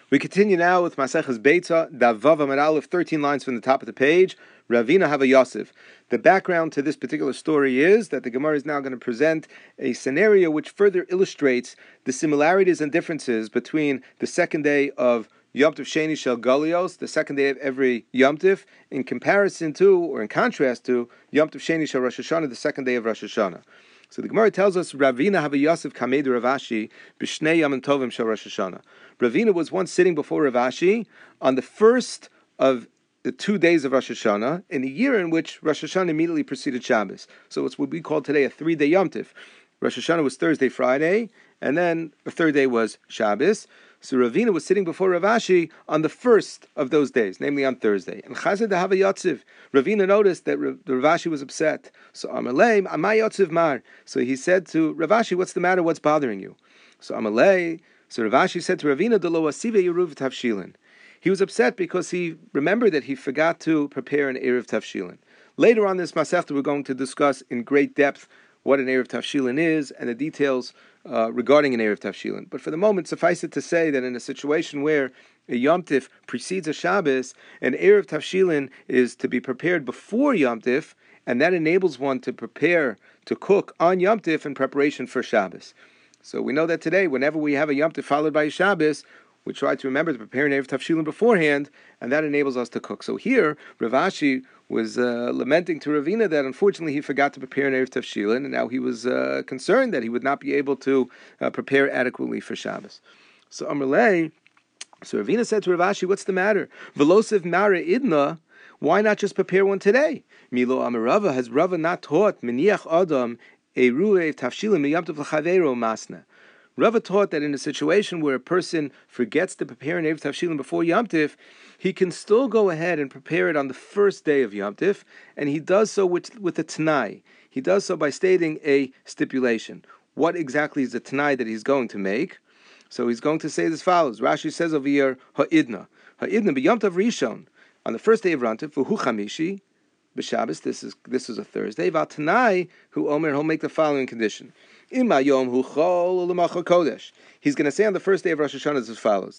We continue now with Maseches Beitza, Daf Vav Amud Aleph, 13 lines from the top of the page, Ravina Hava Yosef. The background to this particular story is that the Gemara is now going to present a scenario which further illustrates the similarities and differences between the second day of Yom Tov Sheni Shel Galios, the second day of every Yom Tov, in comparison to, or in contrast to, Yom Tov Sheni Shel Rosh Hashanah, the second day of Rosh Hashanah. So the Gemara tells us, Ravina Hava Yosef Kamed Ravashi B'Shnei Yom Tovim Shel Rosh Hashanah. Ravina was once sitting before Ravashi on the first of the 2 days of Rosh Hashanah, in a year in which Rosh Hashanah immediately preceded Shabbos. So it's what we call today a 3-day Yom Tov. Rosh Hashanah was Thursday, Friday, and then the third day was Shabbos. So Ravina was sitting before Ravashi on the first of those days, namely on Thursday. And Chazed Hava Yotziv, Ravina noticed that Ravashi was upset. So Amalei, Amay Yotziv Mar. So he said to Ravashi, "What's the matter? What's bothering you?" So Amalei, so Ravashi said to Ravina, "Delo asive yeruv tavshilin." He was upset because he remembered that he forgot to prepare an Erev Tavshilin. Later on this Masechta, we're going to discuss in great depth what an Erev Tavshilin is and the details regarding an Erev Tavshilin. But for the moment, suffice it to say that in a situation where a Yom Tif precedes a Shabbos, an Erev Tavshilin is to be prepared before Yom Tif, and that enables one to prepare to cook on Yom Tif in preparation for Shabbos. So we know that today, whenever we have a Yom Tif followed by a Shabbos, we try to remember to prepare an Erev Tavshilin beforehand, and that enables us to cook. So here, Ravashi was lamenting to Ravina that unfortunately he forgot to prepare an Erev Tavshilin, and now he was concerned that he would not be able to prepare adequately for Shabbos. So Amrlei, so Ravina said to Ravashi, "What's the matter? Velosiv Mara Idna, why not just prepare one today? Milo Amarava, has Rava not taught Miniach Adam Eruv Tavshilin Miyam Tov L'Chaveiro Masna?" Rava taught that in a situation where a person forgets to prepare an Erev Tavshilin before Yom Tif, he can still go ahead and prepare it on the first day of Yom Tif, and he does so with a Tanai. He does so by stating a stipulation. What exactly is the Tanai that he's going to make? So he's going to say as follows. Rashi says over here, Ha'idna. Ha'idna b'Yom Tov Rishon, on the first day of Yom Tif, v'hu chamishi, b'Shabbos, this is a Thursday, v'Tanai, hu omer, he'll make the following condition. He's going to say on the first day of Rosh Hashanah as follows.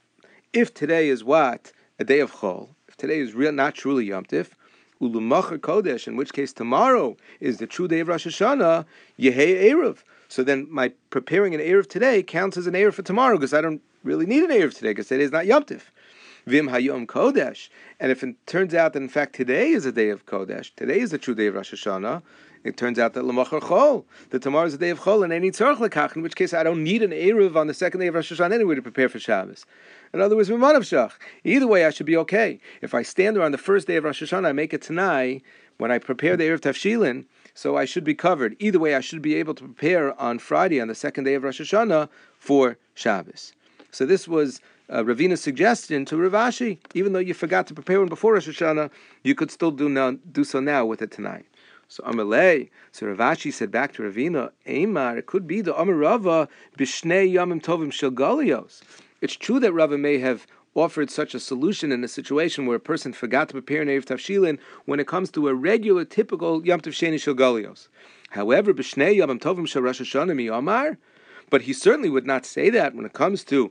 If today is what? A day of Chol. If today is not truly Yom Tif, Ulumachar Kodesh, in which case tomorrow is the true day of Rosh Hashanah, Yehei Erev. So then my preparing an Erev today counts as an Erev for tomorrow, because I don't really need an Erev today, because today is not Yom Tif. Vim Hayom Kodesh. And if it turns out that in fact today is a day of Kodesh, today is the true day of Rosh Hashanah, it turns out that L'machar Chol, that tomorrow is the day of Chol, and any tzarech lekach, in which case I don't need an Erev on the second day of Rosh Hashanah anyway to prepare for Shabbos. In other words, Mimanav Shach. Either way, I should be okay. If I stand there on the first day of Rosh Hashanah, I make a Tanai, when I prepare the Erev Tavshilin, so I should be covered. Either way, I should be able to prepare on Friday, on the second day of Rosh Hashanah, for Shabbos. So this was Ravina's suggestion to Ravashi. Even though you forgot to prepare one before Rosh Hashanah, you could still do so now with a Tanai. So Amalei, so Ravashi said back to Ravina, Eimar, it could be the Amar Rava b'Shnei Yamim Tovim Shel Galios. It's true that Rava may have offered such a solution in a situation where a person forgot to prepare an Erev Tavshilin when it comes to a regular, typical Yom Tov Sheni Shel Galios. However, b'Shnei Yamim Tovim Shel Rosh Hashanah mi Amar, but he certainly would not say that when it comes to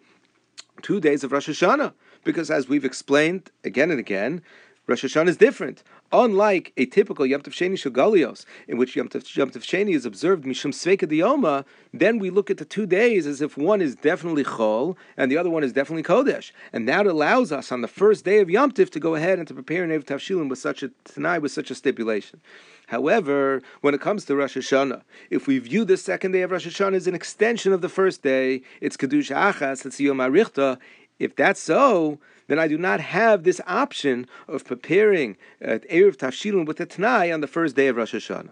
2 days of Rosh Hashanah, because as we've explained again and again, Rosh Hashanah is different. Unlike a typical Yom Tov Sheni Shel Galios, in which Yom Tov Sheni is observed Mishum Sveika Diyoma, then we look at the 2 days as if one is definitely Chol and the other one is definitely Kodesh. And that allows us on the first day of Yom Tov to go ahead and to prepare an Erev Tavshilin with such a stipulation. However, when it comes to Rosh Hashanah, if we view the second day of Rosh Hashanah as an extension of the first day, it's Kedusha Achas, it's Yom HaRichta. If that's so, then I do not have this option of preparing Erev Tavshilin with a Tanai on the first day of Rosh Hashanah.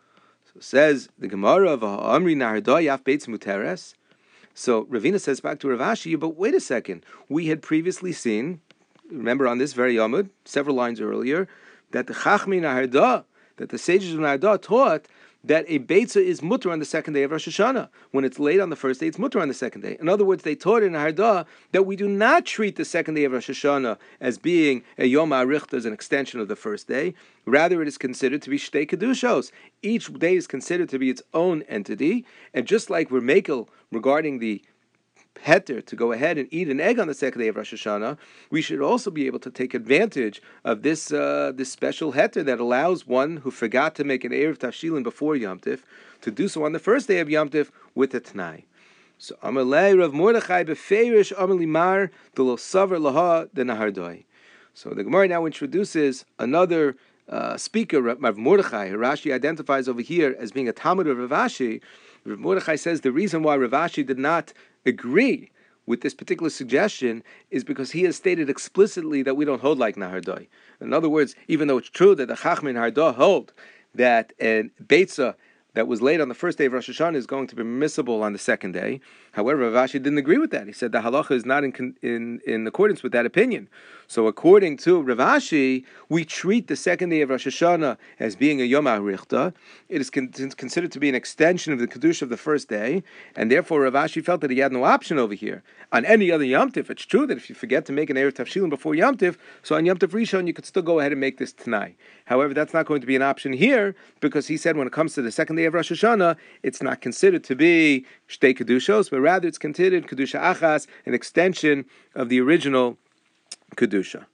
So says the Gemara of Amri Naharda Yaf Beitz Muteres. So Ravina says back to Ravashi, but wait a second. We had previously seen, remember on this very Yomud, several lines earlier, that the Chachmi Naharda, that the sages of Naharda taught that a Beitza is mutter on the second day of Rosh Hashanah. When it's late on the first day, it's mutter on the second day. In other words, they taught in Naharda that we do not treat the second day of Rosh Hashanah as being a Yom HaRichta, as an extension of the first day. Rather, it is considered to be Shtei Kedushos. Each day is considered to be its own entity. And just like we're makel regarding the heter to go ahead and eat an egg on the second day of Rosh Hashanah, we should also be able to take advantage of this this special heter that allows one who forgot to make an Erev Tavshilin before Yom Tif to do so on the first day of Yom Tif with a Tanai. So Amalei Rav Mordechai beferish Amalimar Delo Savar Laha de Nahardoi. So the Gemara now introduces another speaker, Rav Mordechai, who Rashi identifies over here as being a Talmud of Rav Ashi. Rav Mordechai says the reason why Rav Ashi did not agree with this particular suggestion is because he has stated explicitly that we don't hold like Nahardoi. In other words, even though it's true that the Chachmei in Hardah hold that a Beitzah that was laid on the first day of Rosh Hashanah is going to be permissible on the second day. However, Rav Ashi didn't agree with that. He said the halacha is not in accordance with that opinion. So according to Rav Ashi, we treat the second day of Rosh Hashanah as being a Yom HaRichta. It is considered to be an extension of the Kedusha of the first day, and therefore Rav Ashi felt that he had no option over here. On any other Yom Tif, it's true that if you forget to make an Erev Tavshilin before Yom Tif, so on Yom Tif Rishon you could still go ahead and make this Tanai. However, that's not going to be an option here, because he said when it comes to the second day of Rosh Hashanah, it's not considered to be Shtei Kedushos, but rather it's considered Kedusha Achas, an extension of the original Kedusha.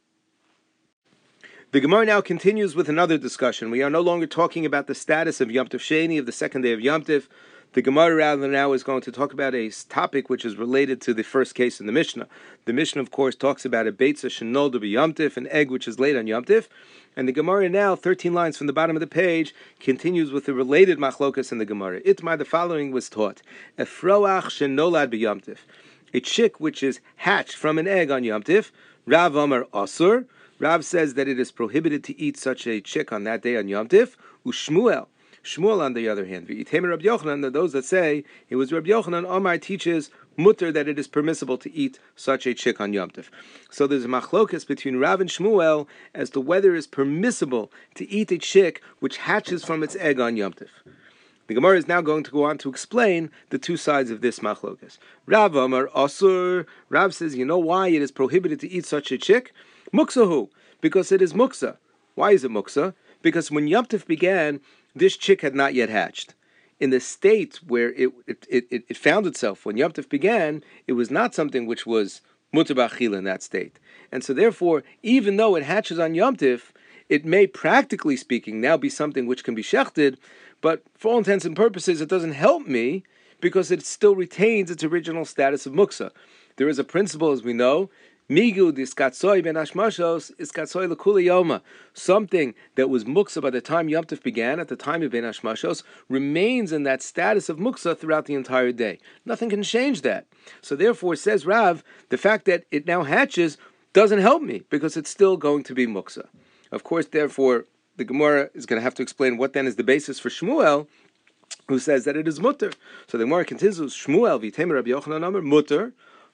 The Gemara now continues with another discussion. We are no longer talking about the status of Yom Tov Sheni, of the second day of Yom Tif. The Gemara rather now is going to talk about a topic which is related to the first case in the Mishnah. The Mishnah, of course, talks about a Beitzah Shenoldu B'Yom Tif, an egg which is laid on Yom Tif. And the Gemara now, 13 lines from the bottom of the page, continues with the related machlokas in the Gemara. Itmar, the following was taught. Efroach Shenolad B'Yom Tif. A chick which is hatched from an egg on Yom Tif. Rav Amar Asur. Rav says that it is prohibited to eat such a chick on that day on Yom Tif. Ushmuel. Shmuel, on the other hand, Rabbi Yochanan, those that say it was Rabbi Yochanan, Omar teaches mutter that it is permissible to eat such a chick on Yom Tif. So there's a machlokas between Rav and Shmuel as to whether it is permissible to eat a chick which hatches from its egg on Yom Tif. The Gemara is now going to go on to explain the two sides of this machlokas. Rav Amar Asur. Rav says, you know why it is prohibited to eat such a chick? Muksahu, because it is muksa. Why is it muksa? Because when Yom Tif began, this chick had not yet hatched. In the state where it found itself, when Yom Tif began, it was not something which was mutar b'achila in that state. And so therefore, even though it hatches on Yom Tif, it may, practically speaking, now be something which can be shechted, but for all intents and purposes, it doesn't help me because it still retains its original status of muksa. There is a principle, as we know, Migu diskatsoi ben hashmashos iskatsoi l'kula yoma. Something that was muksa by the time Yom Tif began, at the time of ben hashmashos, remains in that status of muksa throughout the entire day. Nothing can change that. So therefore, says Rav, the fact that it now hatches doesn't help me because it's still going to be muksa. Of course, therefore, the Gemara is going to have to explain what then is the basis for Shmuel, who says that it is mutter. So the Gemara continues, Shmuel v'temer Rabbi Yochanan Amar mutter.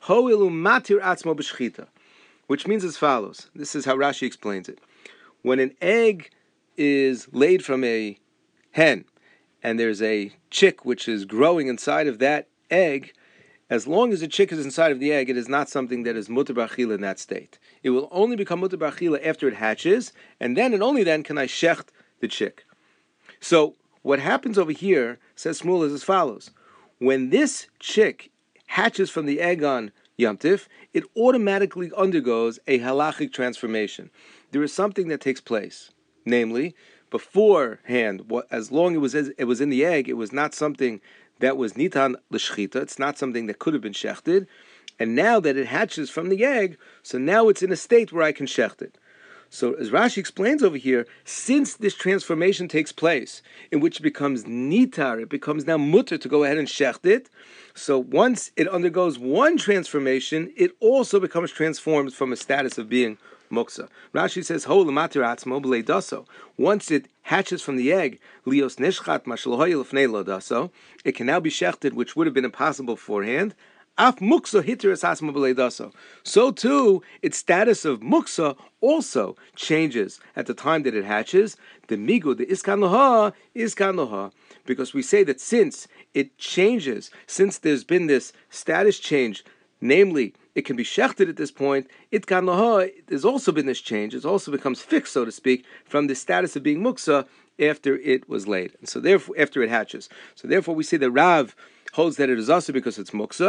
Which means as follows. This is how Rashi explains it. When an egg is laid from a hen, and there's a chick which is growing inside of that egg, as long as the chick is inside of the egg, it is not something that is mutar b'achila in that state. It will only become mutar b'achila after it hatches, and then and only then can I shecht the chick. So what happens over here, says Shmuel, is as follows. When this chick hatches from the egg on Yom Tif, it automatically undergoes a halachic transformation. There is something that takes place. Namely, beforehand, as long as it was in the egg, it was not something that was nitan l'shchita. It's not something that could have been shechted. And now that it hatches from the egg, so now it's in a state where I can shecht it. So as Rashi explains over here, since this transformation takes place, in which it becomes nitar, it becomes now mutter to go ahead and shecht it, so once it undergoes one transformation, it also becomes transformed from a status of being muksa. Rashi says, "Ho l'matir atzmo b'lei daso." Once it hatches from the egg, lios nishchat mashalohoy lefnei lo daso, it can now be shechted, which would have been impossible beforehand. Af muksa hiteres asma b'lei daso. So too, its status of muksa also changes at the time that it hatches. The migu, the iskan loha, because we say that since it changes, since there's been this status change, namely, it can be shechted at this point, itkan loha, there's also been this change. It also becomes fixed, so to speak, from the status of being muksa after it was laid. And so therefore, after it hatches. So therefore, we say that Rav holds that it is also because it's muksa,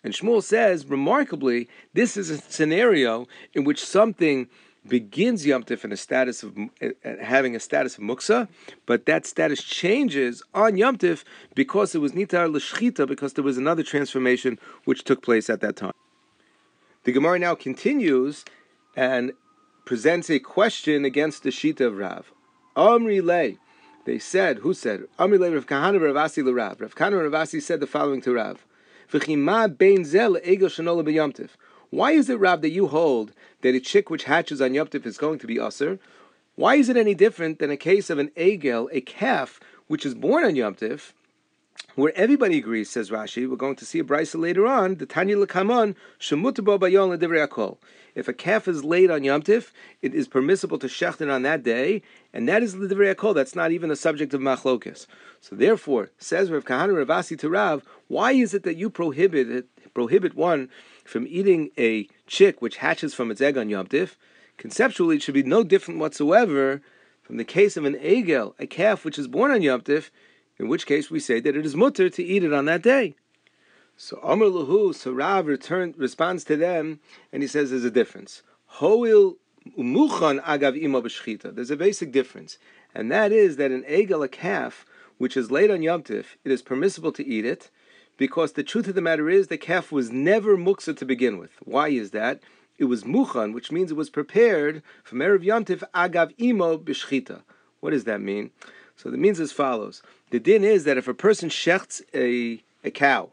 And Shmuel says, remarkably, this is a scenario in which something begins Yom Tif in a status of having a status of muksa, but that status changes on Yom Tif because it was nitar l'shchita, because there was another transformation which took place at that time. The Gemara now continues and presents a question against the Shita of Rav. Amri lei, they said, who said? Amri lei Rav Kahana Rav Asi l'Rav. Rav Kahana Rav Asi said the following to Rav. V'chima bein zel egel shenola b'Yom Tif. Why is it, Rav, that you hold that a chick which hatches on Yom Tif is going to be usher? Why is it any different than a case of an egel, a calf, which is born on Yom Tif, where everybody agrees, says Rashi, we're going to see a brisa later on, the Tanya L'Kamon, Shemutabo Bayon L'Divrei Akol. If a calf is laid on Yom Tif, it is permissible to shechten on that day, and that is L'Divrei Akol. That's not even a subject of machlokes. So therefore, says Rav Kahana Rav Asi to Rav, why is it that you prohibit one from eating a chick which hatches from its egg on Yom Tif? Conceptually, it should be no different whatsoever from the case of an egel, a calf which is born on Yom Tif, in which case we say that it is mutter to eat it on that day. So Amar Lahu, so Rav responds to them, and he says there's a difference. Hoil umuchan agav imo b'shchita. There's a basic difference, and that is that an egel, a calf, which is laid on Yom Tif, it is permissible to eat it, because the truth of the matter is the calf was never muksa to begin with. Why is that? It was muchan, which means it was prepared from Erev Yom Tif agav imo b'shchita. What does that mean? So it means as follows. The din is that if a person shechts a cow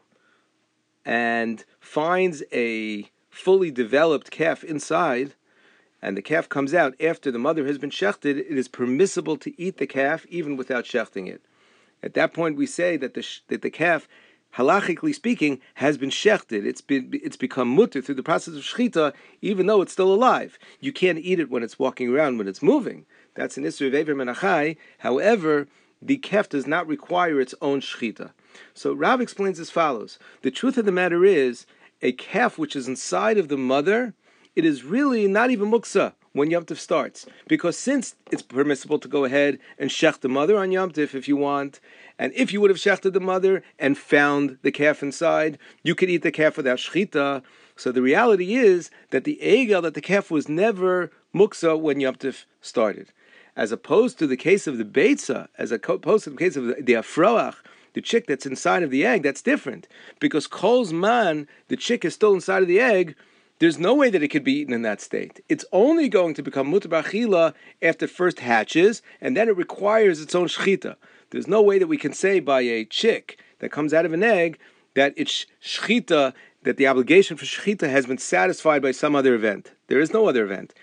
and finds a fully developed calf inside, and the calf comes out after the mother has been shechted, it is permissible to eat the calf even without shechting it. At that point we say that the calf, halachically speaking, has been shechted. It's become mutter through the process of shechita, even though it's still alive. You can't eat it when it's walking around, when it's moving. That's an issur of Eiver Menachai. However, the calf does not require its own shechita. So Rav explains as follows. The truth of the matter is, a calf which is inside of the mother, it is really not even muksa when Yom Tif starts. Because since it's permissible to go ahead and shech the mother on Yom Tif if you want, and if you would have shechted the mother and found the calf inside, you could eat the calf without shechita. So the reality is that the egel, that the calf was never muksa when Yom Tif started. As opposed to the case of the beitza, as opposed to the case of the afroach, the chick that's inside of the egg, that's different. Because kol's man, the chick is still inside of the egg, there's no way that it could be eaten in that state. It's only going to become mutar b'achila after it first hatches, and then it requires its own shechita. There's no way that we can say by a chick that comes out of an egg that it's shechita, that the obligation for shechita has been satisfied by some other event. There is no other event.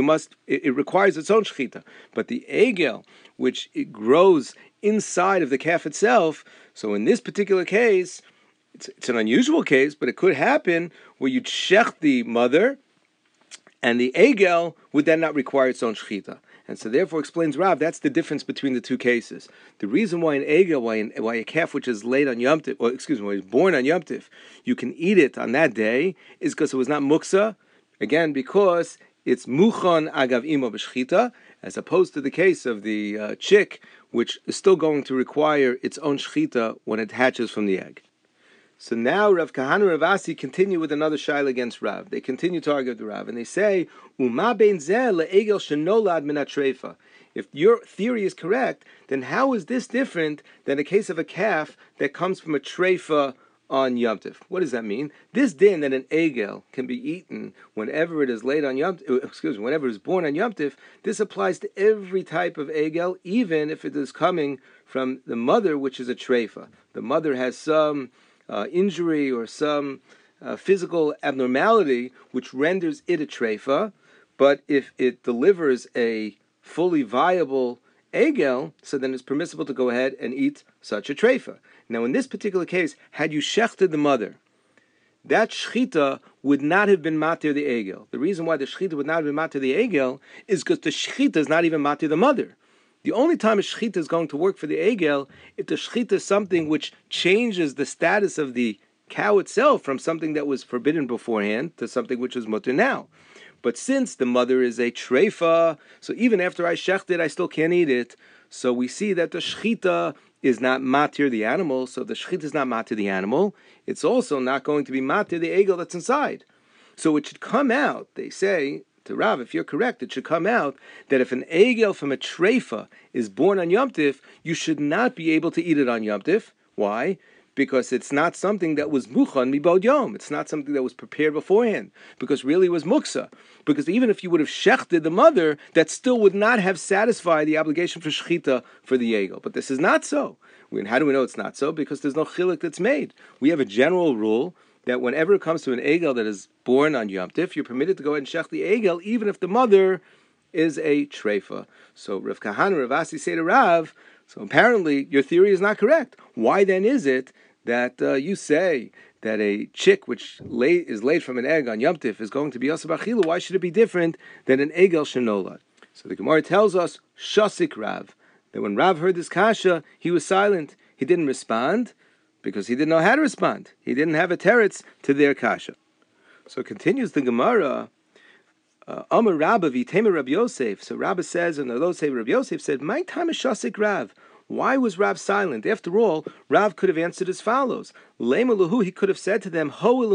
It requires its own shechita. But the egel, which it grows inside of the calf itself, so in this particular case, it's an unusual case, but it could happen where you'd shech the mother, and the egel would then not require its own shechita. And so therefore explains Rav, that's the difference between the two cases. The reason why an egel, why a calf which is laid on Yom Tif, why it's born on Yom Tif, you can eat it on that day, is because it was not muksa, again, because it's muchan agav imo b'shchita, as opposed to the case of the chick, which is still going to require its own shchita when it hatches from the egg. So now Rav Kahana Rav Asi continue with another shaila against Rav. They continue to argue with the Rav, and they say, Uma bein zeh le'egel shenolad min hatreifa. If your theory is correct, then how is this different than a case of a calf that comes from a treifa on Yom Tif? What does that mean? This din that an egel can be eaten whenever it is laid on whenever it is born on Yom Tif, this applies to every type of egel, even if it is coming from the mother, which is a treifa. The mother has some injury or some physical abnormality which renders it a treifa, but if it delivers a fully viable egel, so then it's permissible to go ahead and eat such a treifa. Now in this particular case, had you shechted the mother, that shechita would not have been matir the egel. The reason why the shechita would not have been matir the egel is because the shechita is not even matir the mother. The only time a shechita is going to work for the egel, if the shechita is something which changes the status of the cow itself from something that was forbidden beforehand to something which is mutter now. But since the mother is a treifa, so even after I shecht it, I still can't eat it. So we see that the shechita is not matir the animal, so the shechita is not matir the animal. It's also not going to be matir the egel that's inside. So it should come out, they say, to Rav, if you're correct, it should come out that if an egel from a treifa is born on Yom Tif, you should not be able to eat it on Yom Tif. Why? Because it's not something that was muchan mibod yom. It's not something that was prepared beforehand. Because really it was muksa. Because even if you would have shechted the mother, that still would not have satisfied the obligation for shechita for the egel. But this is not so. And how do we know it's not so? Because there's no chilik that's made. We have a general rule that whenever it comes to an egel that is born on Yom Tif, you're permitted to go ahead and shech the egel, even if the mother is a treifa. So Rav Kahana, Rav Asi say to Rav, so apparently your theory is not correct. Why then is it that you say that a chick which is laid from an egg on Yom Tif is going to be Yosef Achila? Why should it be different than an egel shenolad? So the Gemara tells us, Shasik Rav, that when Rav heard this kasha, he was silent. He didn't respond because he didn't know how to respond. He didn't have a teretz to their kasha. So continues the Gemara, Amar Rabba v'itema Rabbi Yosef. So Rabba says, and those say Rabbi Yosef said, "My time is Shasik Rav." Why was Rav silent? After all, Rav could have answered as follows. Lema lahu, he could have said to them,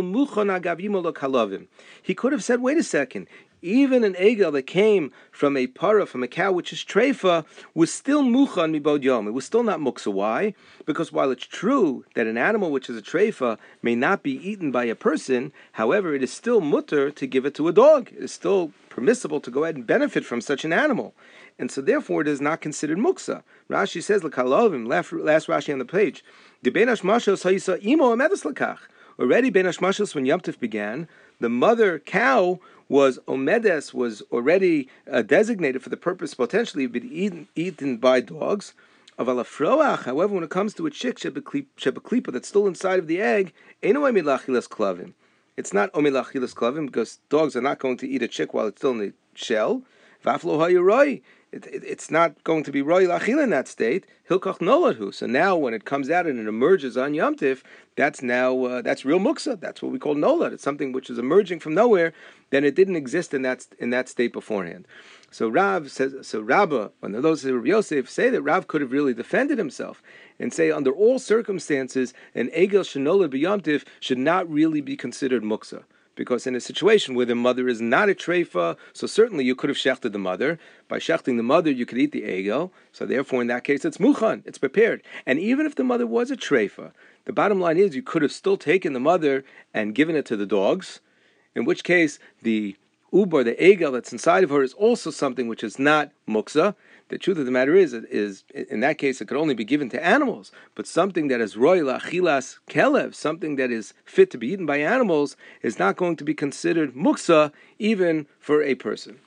he could have said, wait a second, even an egel that came from a para, from a cow which is treifa, was still muchan mibod yom. It was still not muksa. Why? Because while it's true that an animal which is a treifa may not be eaten by a person, however, it is still mutter to give it to a dog. It is still permissible to go ahead and benefit from such an animal. And so therefore it is not considered muksa. Rashi says, L'kalovim, last Rashi on the page, the ben hashmashos hayisa imo amedus lakach. Already ben hashmashos, when Yom Tif began, the mother cow was omedes, was already designated for the purpose potentially of being eaten by dogs. Of alafroach, however, when it comes to a chick shebeklipa that's still inside of the egg, eno omilachilas klavim. It's not omilachilas klavim because dogs are not going to eat a chick while it's still in the shell. Vaflo hayuroi. It's not going to be roy lachil in that state. Hilkach noladhu. So now, when it comes out and it emerges on Yom Tif, that's now that's real muksa. That's what we call nolad. It's something which is emerging from nowhere. Then it didn't exist in that state beforehand. So Rav says. So Rabba, when those of Rabbi Yosef say that Rav could have really defended himself and say under all circumstances an egel shenolad b'Yom Tif should not really be considered muksa. Because in a situation where the mother is not a treifa, so certainly you could have shechted the mother. By shechting the mother, you could eat the egel. So therefore, in that case, it's muchan. It's prepared. And even if the mother was a treifa, the bottom line is you could have still taken the mother and given it to the dogs, in which case the ubar, the egel that's inside of her, is also something which is not muksa. The truth of the matter is in that case, it could only be given to animals. But something that is roy la'achilas kelev, something that is fit to be eaten by animals, is not going to be considered muksa even for a person.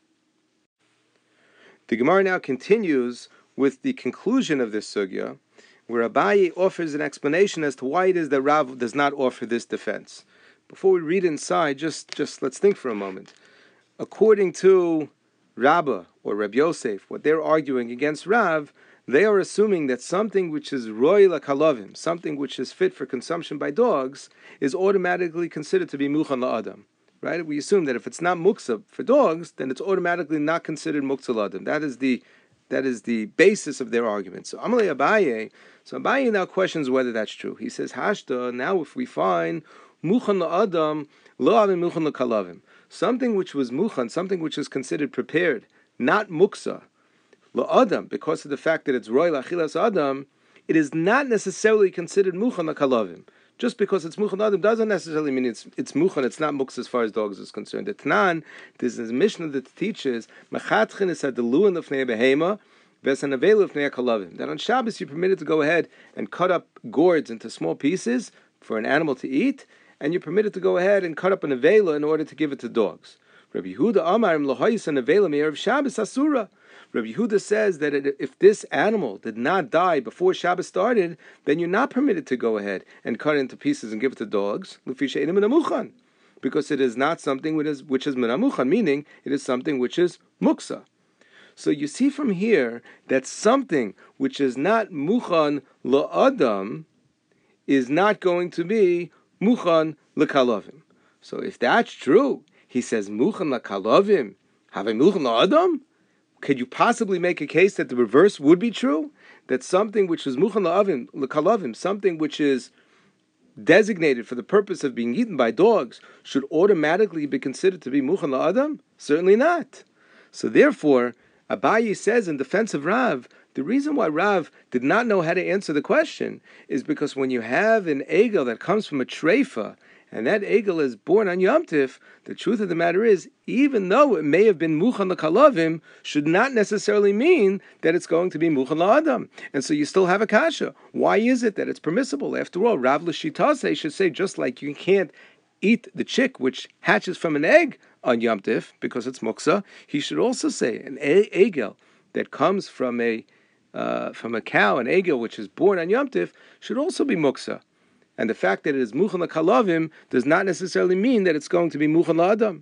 The Gemara now continues with the conclusion of this sugya, where Abaye offers an explanation as to why it is that Rav does not offer this defense. Before we read inside, just let's think for a moment. According to Rabbah or Reb Yosef, what they're arguing against Rav, they are assuming that something which is roy lakalovim, something which is fit for consumption by dogs, is automatically considered to be muchan la'adam. Right? We assume that if it's not muksa for dogs, then it's automatically not considered muksa la'adam. That is the basis of their argument. So Amalei Abaye now questions whether that's true. He says, Hashta, now if we find muchan la'adam, lo avim muchan lakalovim, something which was muchan, something which is considered prepared, not muksa, la'adam, because of the fact that it's roy la'achilas adam, it is not necessarily considered muchan lakalovim. Just because it's muchan adam doesn't necessarily mean it's muchan, it's not muksa as far as dogs is concerned. The Tanan, there's a Mishnah that teaches, Machatchin is adeluan lefnei behema, v'esanavelu lefnei kalovim. That on Shabbos you're permitted to go ahead and cut up gourds into small pieces for an animal to eat, and you're permitted to go ahead and cut up an avela in order to give it to dogs. Rabbi Yehuda Amarim Lahoyis an avela me'erev Shabbos asura. Rabbi Yehuda says that if this animal did not die before Shabbos started, then you're not permitted to go ahead and cut it into pieces and give it to dogs. Because it is not something which is menamuchan, meaning it is something which is muksa. So you see from here that something which is not muchan la'adam is not going to be muchan lekalovim. So if that's true, he says muchan lekalovim, have a muchan la'adam? could you possibly make a case that the reverse would be true? That something which is muchan la'avim, l'kalavim, something which is designated for the purpose of being eaten by dogs, should automatically be considered to be muchan la'adam? Certainly not. So therefore, Abaye says in defense of Rav, the reason why Rav did not know how to answer the question is because when you have an egel that comes from a treifa, and that egel is born on Yom Tif, the truth of the matter is, even though it may have been muchan l'kalavim, should not necessarily mean that it's going to be muchan la'adam. And so you still have a kasha. Why is it that it's permissible? After all, Rav L'Shitase should say, just like you can't eat the chick which hatches from an egg on Yom Tif, because it's muksa, he should also say an egel that comes from a cow, an egel which is born on Yom Tif, should also be muksa. And the fact that it is muchan l'kalavim does not necessarily mean that it's going to be muchan la'adam.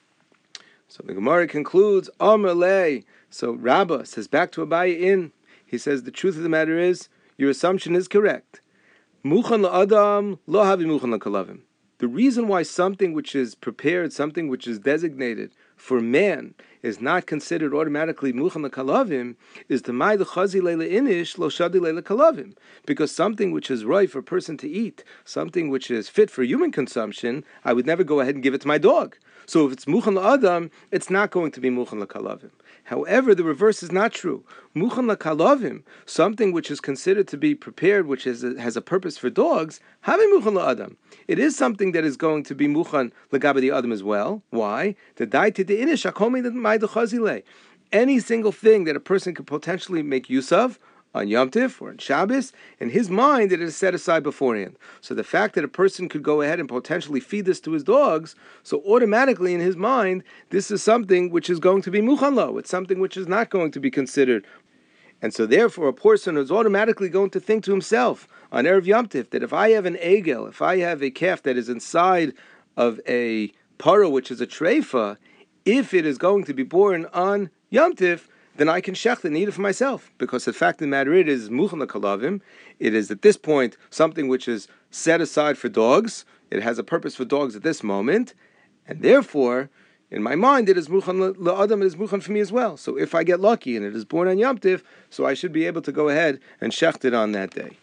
So the Gemara concludes, Amar lei. So Rabbah says back to Abaye he says the truth of the matter is, your assumption is correct. Muchan la'adam lo havi muchan l'kalavim. The reason why something which is prepared, something which is designated for man, is not considered automatically muchan l'kalavim is the may chazi leila inish lo shadi leila kalavim, because something which is right for a person to eat, something which is fit for human consumption, I would never go ahead and give it to my dog. So if it's muchan la'adam, it's not going to be muchan l'kalavim. However, the reverse is not true. Muchan l'kalavim, something which is considered to be prepared, which has a purpose for dogs, havi muchan la'adam. It is something that is going to be muchan l'gabe the adam as well. Why? The daiti de inish akomi the may chazile. Any single thing that a person could potentially make use of on Yom Tif or on Shabbos, in his mind it is set aside beforehand. So the fact that a person could go ahead and potentially feed this to his dogs, so automatically in his mind, this is something which is going to be muchan lo. It's something which is not going to be considered. And so therefore a person is automatically going to think to himself on Erev Yom Tif that if I have an egel, if I have a calf that is inside of a para which is a treifa, if it is going to be born on Yom Tif, then I can shecht and eat it for myself. Because the fact of the matter it is muchan l'kalavim. It is at this point something which is set aside for dogs. It has a purpose for dogs at this moment. And therefore, in my mind, it is muchan la'adam, it is muchan for me as well. So if I get lucky and it is born on Yom Tif, so I should be able to go ahead and shecht it on that day.